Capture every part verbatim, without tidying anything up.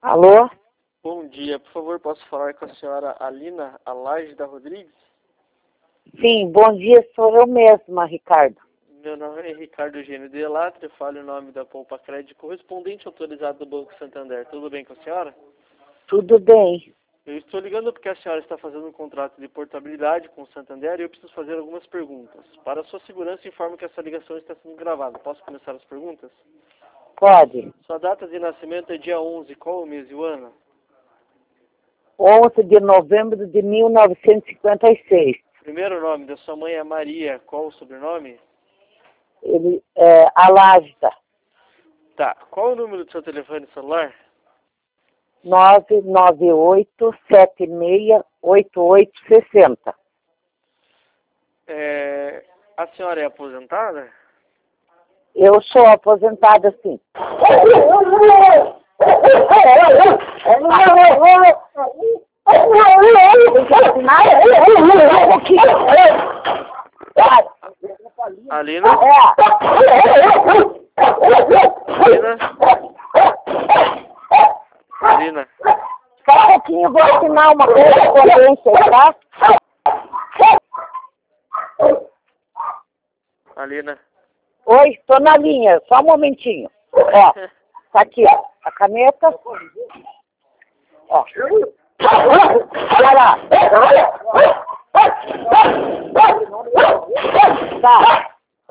Alô? Bom dia, por favor, posso falar com a senhora Alina Alágida Rodrigues? Sim, bom dia, sou eu mesma, Ricardo. Meu nome é Ricardo Eugênio de Elatre, falo em nome da Poupa Crédito, correspondente autorizado do Banco Santander. Tudo bem com a senhora? Tudo bem. Eu estou ligando porque a senhora está fazendo um contrato de portabilidade com o Santander e eu preciso fazer algumas perguntas. Para a sua segurança, informo que essa ligação está sendo gravada. Posso começar as perguntas? Pode. Sua data de nascimento é dia onze, qual o mês e o ano? onze de novembro de mil novecentos e cinquenta e seis. Primeiro nome da sua mãe é Maria, qual o sobrenome? Ele é Alágida. Tá, qual o número do seu telefone celular? nove nove oito sete seis oito oito seis zero. É... A senhora é aposentada? Eu sou aposentada, sim. Alina? Alina? Alina? Só um pouquinho, eu vou assinar uma correspondência, tá? Alina? Oi, tô na linha, só um momentinho. Ó, tá aqui, ó, a caneta. Ó. Olha lá. Tá.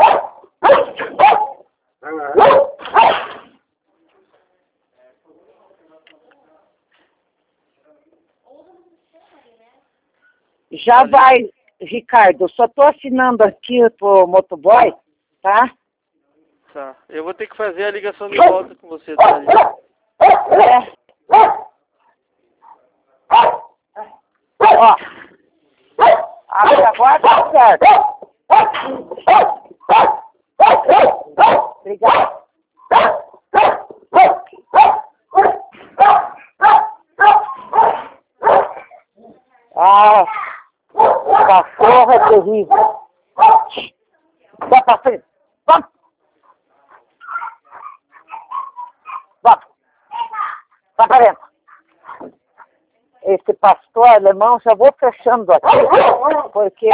Já vai, Ricardo, só tô assinando aqui pro motoboy, tá? Tá. Eu vou ter que fazer a ligação de volta com você, tá, Alina? É. Ó. Abre agora, tá certo. Obrigado. Ah, cachorro é terrível. Vai pra frente. Vamos. Vamos. Vai pra dentro. Esse pastor alemão, já vou fechando aqui, porque...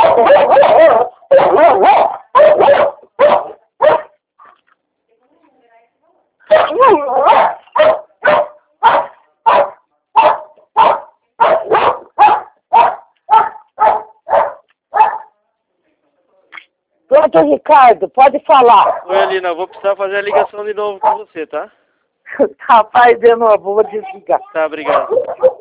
Pronto, Ricardo, pode falar. Oi, Alina, eu vou precisar fazer a ligação de novo com você, tá? Rapaz, de novo, vou desligar. Tá, obrigado.